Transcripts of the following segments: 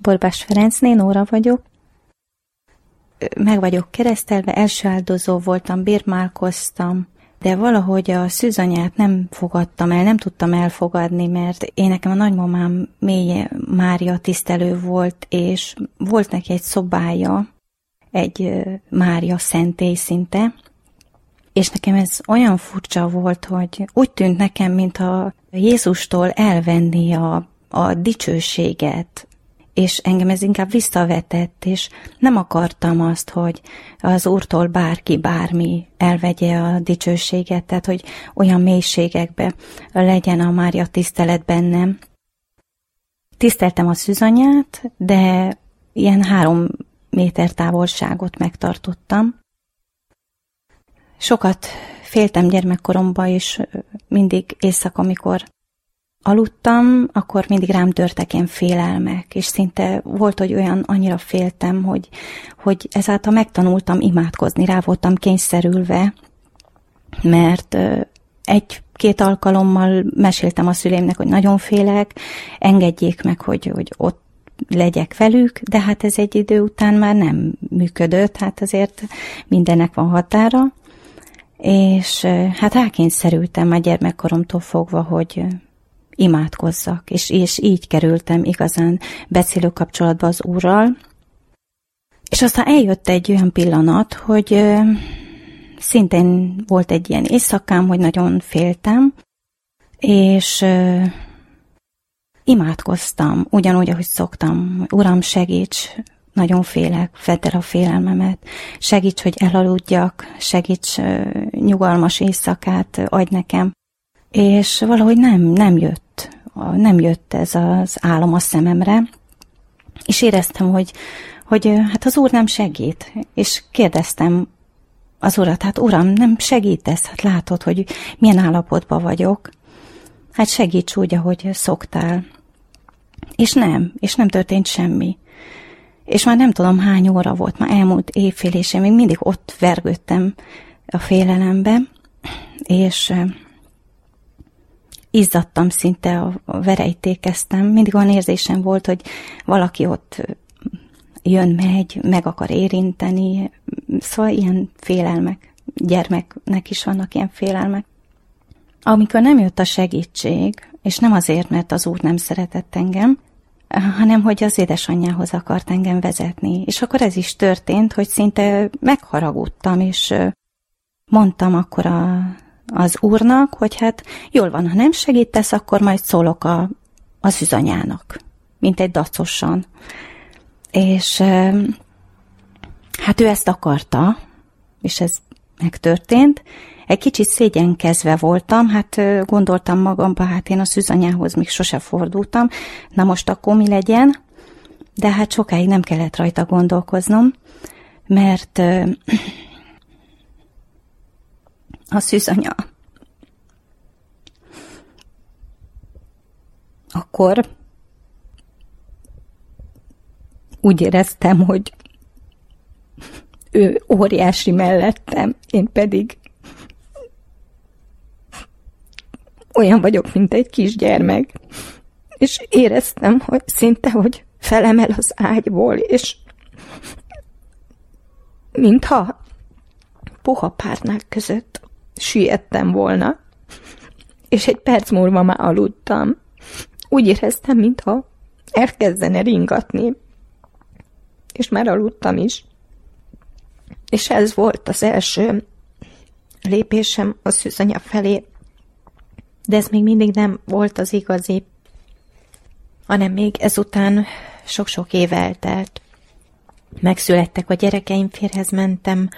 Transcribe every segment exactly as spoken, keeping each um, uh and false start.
Polbás Ferencné, Nóra vagyok. Meg vagyok keresztelve, első áldozó voltam, bérmálkoztam, de valahogy a szűzanyát nem fogadtam el, nem tudtam elfogadni, mert én nekem a nagymamám mély Mária tisztelő volt, és volt neki egy szobája, egy Mária szentély szinte, és nekem ez olyan furcsa volt, hogy úgy tűnt nekem, mintha Jézustól elvenni a, a dicsőséget, és engem ez inkább visszavetett, és nem akartam azt, hogy az Úrtól bárki, bármi elvegye a dicsőséget, tehát hogy olyan mélységekbe legyen a Mária tisztelet bennem. Tiszteltem a szűzanyát, de ilyen három méter távolságot megtartottam. Sokat féltem gyermekkoromban, és mindig éjszaka, amikor aludtam, akkor mindig rám törtek ilyen félelmek, és szinte volt, hogy olyan annyira féltem, hogy, hogy ezáltal megtanultam imádkozni, rá voltam kényszerülve, mert egy-két alkalommal meséltem a szüleimnek, hogy nagyon félek, engedjék meg, hogy, hogy ott legyek velük, de hát ez egy idő után már nem működött, hát azért mindennek van határa, és hát rákényszerültem már gyermekkoromtól fogva, hogy imádkozzak, és, és így kerültem igazán beszélő kapcsolatba az Úrral. És aztán eljött egy olyan pillanat, hogy ö, szintén volt egy ilyen éjszakám, hogy nagyon féltem, és ö, imádkoztam, ugyanúgy, ahogy szoktam. Uram, segíts, nagyon félek, vedd el a félelmemet, segíts, hogy elaludjak, segíts, ö, nyugalmas éjszakát adj nekem. És valahogy nem, nem jött, nem jött ez az álom a szememre, és éreztem, hogy, hogy hát az Úr nem segít, és kérdeztem az Urat, hát Uram, nem segítesz, hát látod, hogy milyen állapotban vagyok, hát segíts úgy, ahogy szoktál. És nem, és nem történt semmi. És már nem tudom hány óra volt, már elmúlt éjfél, és én még mindig ott vergődtem a félelembe, és izzadtam szinte, a verejtékeztem. Mindig olyan érzésem volt, hogy valaki ott jön, megy, meg akar érinteni. Szóval ilyen félelmek. Gyermeknek is vannak ilyen félelmek. Amikor nem jött a segítség, és nem azért, mert az Úr nem szeretett engem, hanem hogy az édesanyjához akart engem vezetni. És akkor ez is történt, hogy szinte megharagudtam, és mondtam akkor a az Úrnak, hogy hát jól van, ha nem segítesz, akkor majd szólok a, az szűzanyának, mint egy dacosan. És hát ő ezt akarta, és ez megtörtént. Egy kicsit szégyenkezve voltam, hát gondoltam magamban, hát én a szűzanyához még sose fordultam, na most akkor mi legyen, de hát sokáig nem kellett rajta gondolkoznom, mert a szűzanya akkor úgy éreztem, hogy ő óriási mellettem, én pedig olyan vagyok, mint egy kisgyermek, és éreztem, hogy szinte, hogy felemel az ágyból, és mintha puha párnák között süllyedtem volna, és egy perc múlva már aludtam. Úgy éreztem, mintha elkezdene ringatni, és már aludtam is. És ez volt az első lépésem a szűzanya felé, de ez még mindig nem volt az igazi, hanem még ezután sok-sok év eltelt. Megszülettek a gyerekeim, férjhez mentem,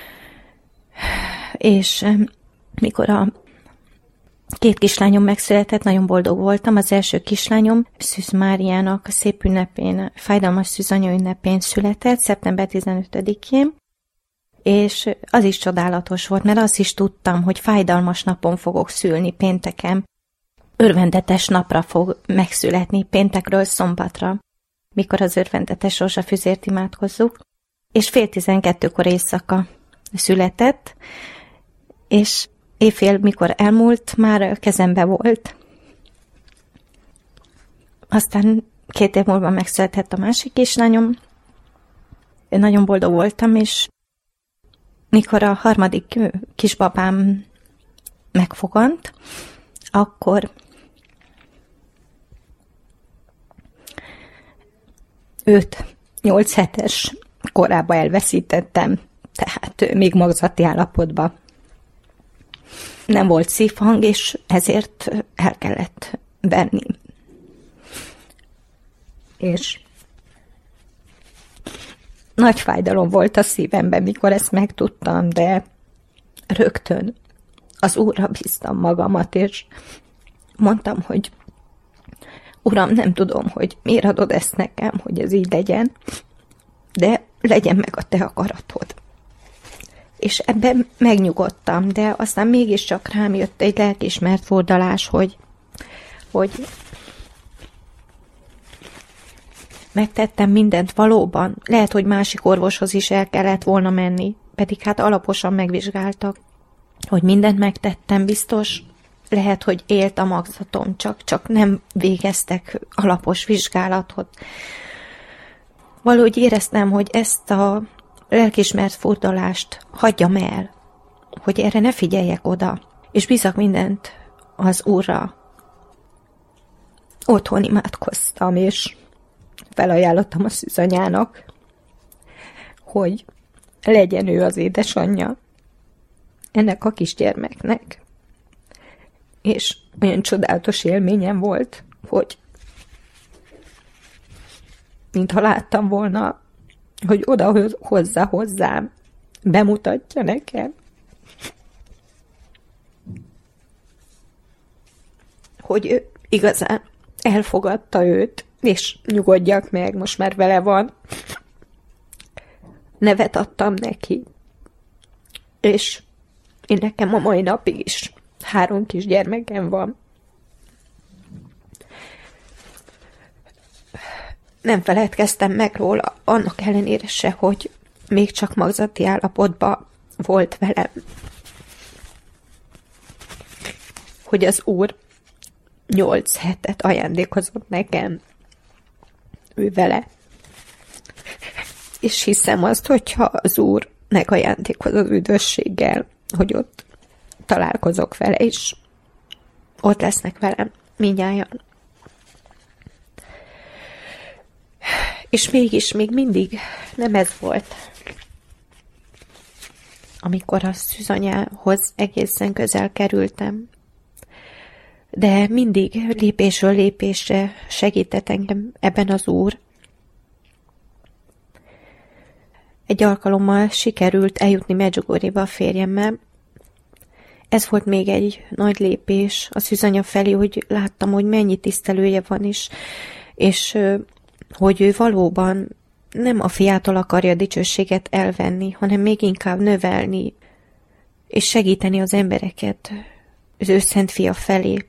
és mikor a két kislányom megszületett, nagyon boldog voltam. Az első kislányom Szűz Máriának a szép ünnepén, fájdalmas szűzanya ünnepén született, szeptember tizenötödikén, és az is csodálatos volt, mert azt is tudtam, hogy fájdalmas napon fogok szülni, pénteken. Örvendetes napra fog megszületni, péntekről szombatra, mikor az örvendetes rózsafüzért imádkozzuk, és fél tizenkettőkor éjszaka született, és éjfél, mikor elmúlt, már kezembe volt. Aztán két év múlva megszületett a másik kislányom. Én nagyon boldog voltam, és mikor a harmadik kisbabám megfogant, akkor őt nyolc hetes korában elveszítettem, tehát még magzati állapotban. Nem volt szívhang, és ezért el kellett venni. És nagy fájdalom volt a szívemben, mikor ezt megtudtam, de rögtön az Úrra bíztam magamat, és mondtam, hogy Uram, nem tudom, hogy miért adod ezt nekem, hogy ez így legyen, de legyen meg a te akaratod. És ebben megnyugodtam, de aztán mégiscsak rám jött egy lelkiismert fordulás, hogy, hogy megtettem mindent valóban. Lehet, hogy másik orvoshoz is el kellett volna menni, pedig hát alaposan megvizsgáltak, hogy mindent megtettem, biztos. Lehet, hogy élt a magzatom, csak, csak nem végeztek alapos vizsgálatot. Valahogy éreztem, hogy ezt a lelkiismert fordulást hagyjam el, hogy erre ne figyeljek oda, és bízak mindent az Úrra. Otthon imádkoztam, és felajánlottam a szűzanyának, hogy legyen ő az édesanyja ennek a kisgyermeknek. És olyan csodálatos élményem volt, hogy mintha láttam volna, hogy oda hozza hozzám, bemutatja nekem, hogy ő igazán elfogadta őt, és nyugodjak meg, most már vele van. Nevet adtam neki, és én nekem a mai napig is három kisgyermekem van. Nem feledkeztem meg róla, annak ellenére se, hogy még csak magzati állapotban volt velem. Hogy az Úr nyolc hetet ajándékozott nekem ő vele. És hiszem azt, hogyha az Úr megajándékoz az üdvösséggel, hogy ott találkozok vele, és ott lesznek velem mindnyájan. És mégis még mindig nem ez volt. Amikor a szűzanyához egészen közel kerültem. De mindig lépésről lépésre segített engem ebben az Úr. Egy alkalommal sikerült eljutni Medjugorjéba a férjemmel. Ez volt még egy nagy lépés a szűzanya felé, hogy láttam, hogy mennyi tisztelője van is, és hogy ő valóban nem a fiától akarja a dicsőséget elvenni, hanem még inkább növelni, és segíteni az embereket az ő szent fia felé.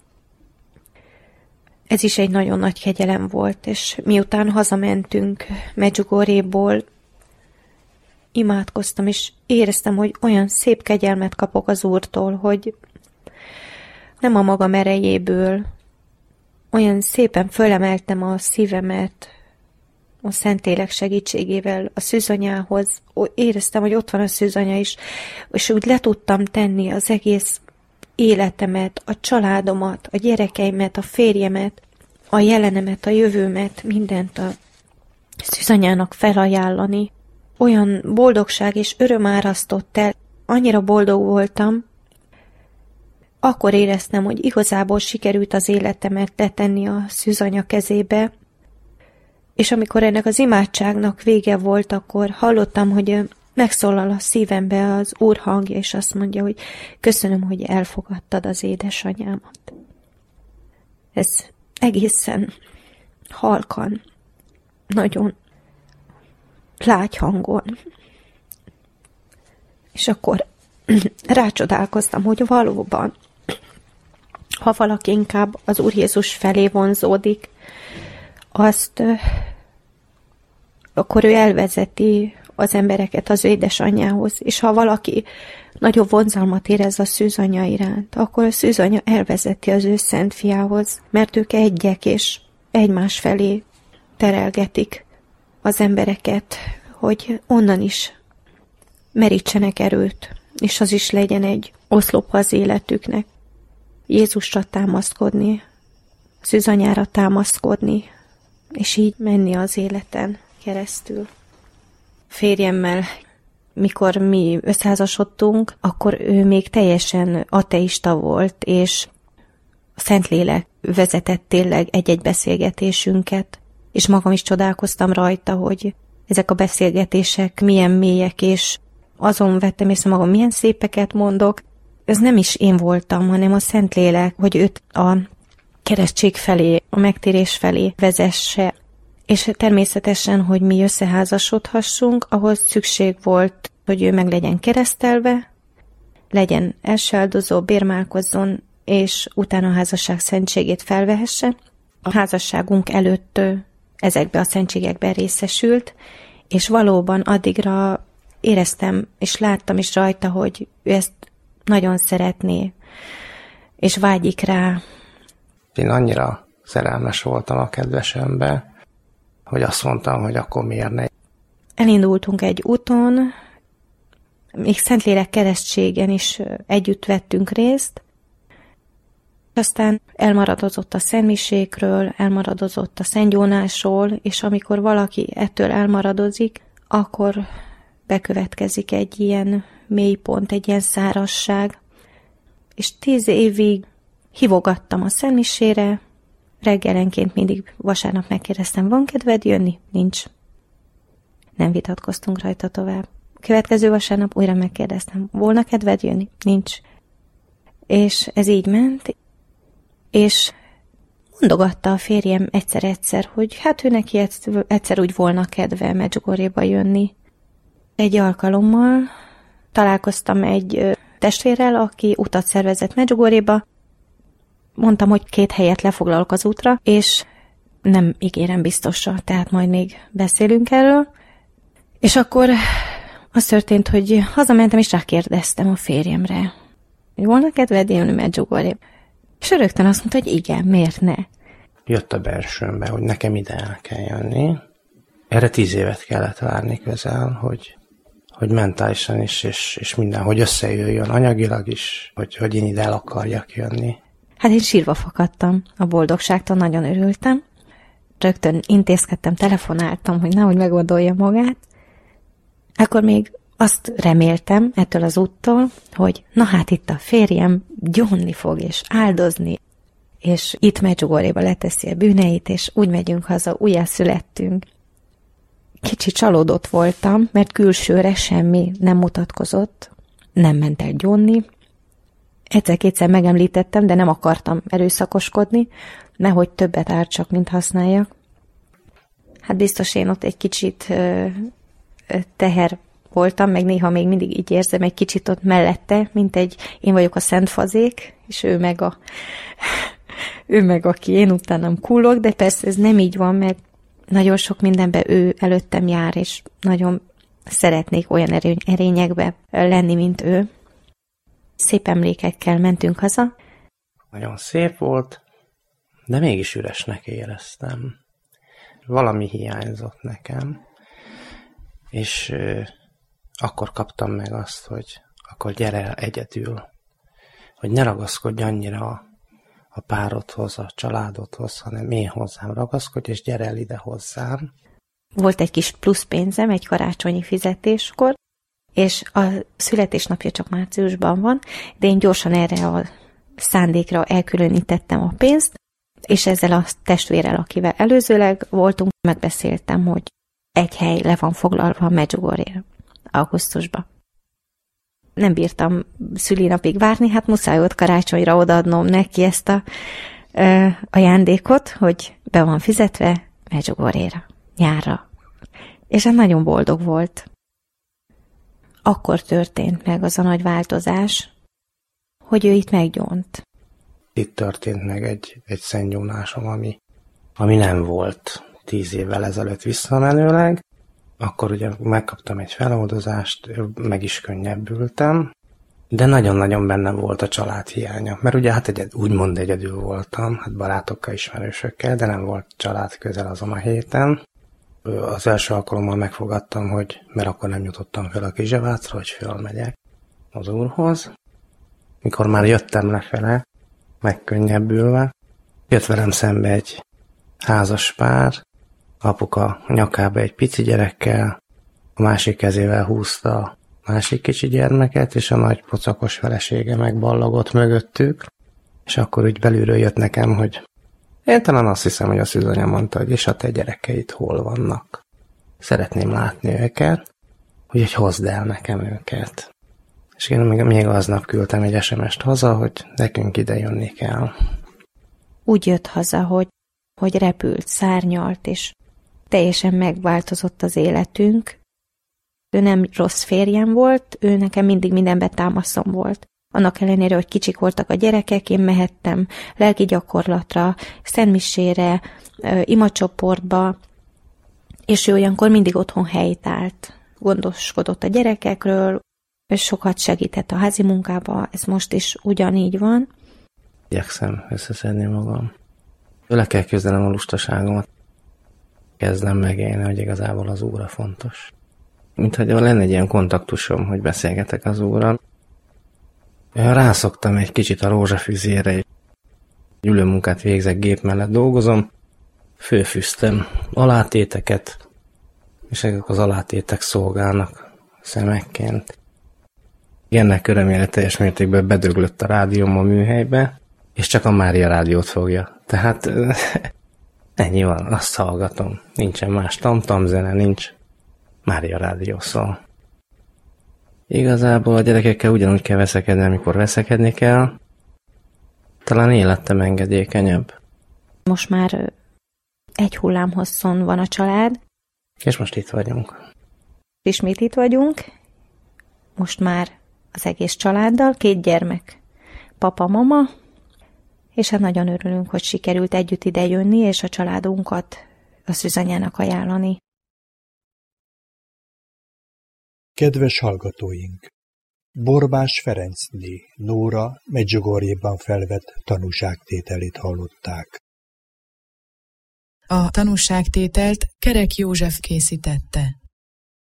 Ez is egy nagyon nagy kegyelem volt, és miután hazamentünk Medjugorjéból, imádkoztam, és éreztem, hogy olyan szép kegyelmet kapok az Úrtól, hogy nem a magam erejéből, olyan szépen fölemeltem a szívemet a Szentlélek segítségével a szűzanyához. Éreztem, hogy ott van a szűzanya is, és úgy le tudtam tenni az egész életemet, a családomat, a gyerekeimet, a férjemet, a jelenemet, a jövőmet, mindent a szűzanyának felajánlani. Olyan boldogság és öröm árasztott el, annyira boldog voltam, akkor éreztem, hogy igazából sikerült az életemet letenni a szűzanya kezébe, és amikor ennek az imádságnak vége volt, akkor hallottam, hogy megszólal a szívembe az Úr hangja, és azt mondja, hogy köszönöm, hogy elfogadtad az édesanyámat. Ez egészen halkan, nagyon lágy hangon. És akkor rácsodálkoztam, hogy valóban, ha valaki inkább az Úr Jézus felé vonzódik, azt akkor ő elvezeti az embereket az ő édesanyjához, és ha valaki nagyobb vonzalmat érez a szűzanya iránt, akkor a szűzanya elvezeti az ő szent fiához, mert ők egyek, és egymás felé terelgetik az embereket, hogy onnan is merítsenek erőt, és az is legyen egy oszlopa az életüknek. Jézusra támaszkodni, szűzanyára támaszkodni, és így menni az életen keresztül. Férjemmel, mikor mi összeházasodtunk, akkor ő még teljesen ateista volt, és a Szentlélek vezetett tényleg egy-egy beszélgetésünket, és magam is csodálkoztam rajta, hogy ezek a beszélgetések milyen mélyek, és azon vettem észre magam, milyen szépeket mondok. Ez nem is én voltam, hanem a Szentlélek, hogy őt a keresztség felé, a megtérés felé vezesse. És természetesen, hogy mi összeházasodhassunk, ahhoz szükség volt, hogy ő meg legyen keresztelve, legyen elsáldozó, bérmálkozzon, és utána a házasság szentségét felvehesse. A házasságunk előtt ezekbe a szentségekben részesült, és valóban addigra éreztem, és láttam is rajta, hogy ő ezt nagyon szeretné, és vágyik rá. Én annyira szerelmes voltam a kedvesembe, hogy azt mondtam, hogy akkor miért ne. Elindultunk egy úton, még Szentlélek keresztségen is együtt vettünk részt, aztán elmaradozott a szentmisékről, elmaradozott a szentgyónásról, és amikor valaki ettől elmaradozik, akkor bekövetkezik egy ilyen mélypont, egy ilyen szárazság. És tíz évig hívogattam a szentmisére, reggelenként mindig vasárnap megkérdeztem, van kedved jönni? Nincs. Nem vitatkoztunk rajta tovább. Következő vasárnap újra megkérdeztem, volna kedved jönni? Nincs. És ez így ment, és mondogatta a férjem egyszer-egyszer, hogy hát ő neki egyszer úgy volna kedve Medjugorjéba jönni. Egy alkalommal találkoztam egy testvérrel, aki utat szervezett Medjugorjéba. Mondtam, hogy két helyet lefoglalok az útra, és nem ígérem biztosra, tehát majd még beszélünk erről. És akkor az történt, hogy hazamentem, és rákérdeztem a férjemre, hogy volna kedved jönni Medjugorjéba. És rögtön azt mondta, hogy igen, miért ne? Jött a belsőmbe, hogy nekem ide el kell jönni. Erre tíz évet kellett várni közel, hogy, hogy mentálisan is, és, és minden, hogy összejöjjön anyagilag is, hogy, hogy én ide el akarjak jönni. Hát én sírva fakadtam a boldogságtól, nagyon örültem. Rögtön intézkedtem, telefonáltam, hogy nehogy megoldolja magát. Akkor még azt reméltem ettől az úttól, hogy na hát itt a férjem gyónni fog és áldozni, és itt Medjugorjéba leteszi a bűneit, és úgy megyünk haza, újjászülettünk. Kicsit csalódott voltam, mert külsőre semmi nem mutatkozott, nem ment el gyónni. Egyszer-kétszer megemlítettem, de nem akartam erőszakoskodni, nehogy többet ártsak, mint használjak. Hát biztos én ott egy kicsit ö, ö, teher voltam, meg néha még mindig így érzem egy kicsit ott mellette, mint egy én vagyok a szent fazék, és ő meg a ő meg aki én utánam kullog, de persze ez nem így van, mert nagyon sok mindenben ő előttem jár, és nagyon szeretnék olyan erény, erényekbe lenni, mint ő. Szép emlékekkel mentünk haza. Nagyon szép volt, de mégis üresnek éreztem. Valami hiányzott nekem, és euh, akkor kaptam meg azt, hogy akkor gyere el egyedül, hogy ne ragaszkodj annyira a, a párodhoz, a családodhoz, hanem én hozzám ragaszkodj, és gyere el ide hozzám. Volt egy kis plusz pénzem egy karácsonyi fizetéskor, és a születésnapja csak márciusban van, de én gyorsan erre a szándékra elkülönítettem a pénzt, és ezzel a testvérrel, akivel előzőleg voltunk, megbeszéltem, hogy egy hely le van foglalva Medjugorje augusztusban. Nem bírtam szülinapig várni, hát muszáj volt karácsonyra odaadnom neki ezt a ö, ajándékot, hogy be van fizetve Medjugorjéra, nyárra. És hát nagyon boldog volt. Akkor történt meg az a nagy változás, hogy ő itt meggyónt. Itt történt meg egy, egy szentgyónásom, ami, ami nem volt tíz évvel ezelőtt visszamenőleg. Akkor ugye megkaptam egy feloldozást, meg is könnyebbültem. De nagyon-nagyon bennem volt a család hiánya, mert ugye hát egyed, úgymond egyedül voltam, hát barátokkal, ismerősökkel, de nem volt család közel azon a héten. Az első alkalommal megfogadtam, hogy, mert akkor nem jutottam fel a Kizsevácra, hogy fölmegyek az úrhoz. Mikor már jöttem lefele, megkönnyebbülve, jött velem szembe egy házas pár, apuka nyakába egy pici gyerekkel, a másik kezével húzta a másik kicsi gyermeket, és a nagy pocakos felesége megballagott mögöttük, és akkor úgy belülről jött nekem, hogy én talán azt hiszem, hogy a szűzanya mondta, hogy és a te gyerekeid hol vannak. Szeretném látni őket, úgyhogy hozd el nekem őket. És én még, még aznap küldtem egy es em est haza, hogy nekünk ide jönni kell. Úgy jött haza, hogy, hogy repült, szárnyalt, és teljesen megváltozott az életünk. Ő nem rossz férjem volt, ő nekem mindig mindenben támaszom volt. Annak ellenére, hogy kicsik voltak a gyerekek, én mehettem lelki gyakorlatra, szentmisére, imacsoportba, és ő olyankor mindig otthon helytált. Gondoskodott a gyerekekről, és sokat segített a házi munkába, ez most is ugyanígy van. Igyekszem összeszedni magam. Le kell küzdenem a lustaságomat. Kezdem megélni, hogy igazából az Úr a fontos. Mint hogy lenne egy ilyen kontaktusom, hogy beszélgetek az Úrral. Rászoktam egy kicsit a rózsafüzére, és ülőmunkát végzek, gép mellett dolgozom, főfűztem alátéteket, és ezek az alátétek szolgálnak szemekként. Ennek örömére teljes mértékben bedöglött a rádióm a műhelybe, és csak a Mária rádiót fogja. Tehát ennyi van, azt hallgatom. Nincsen más tamtam zene, nincs. Mária rádió szól. Igazából a gyerekekkel ugyanúgy kell veszekedni, amikor veszekedni kell. Talán életem engedékenyebb. Most már egy hullámhosszon van a család. És most itt vagyunk. Ismét itt vagyunk. Most már az egész családdal, két gyermek, papa, mama, és hát nagyon örülünk, hogy sikerült együtt ide jönni, és a családunkat a Szűzanyának ajánlani. Kedves hallgatóink! Borbás Ferencné Nóra Medjugorjéban felvett tanúságtételét hallották. A tanúságtételt Kerek József készítette.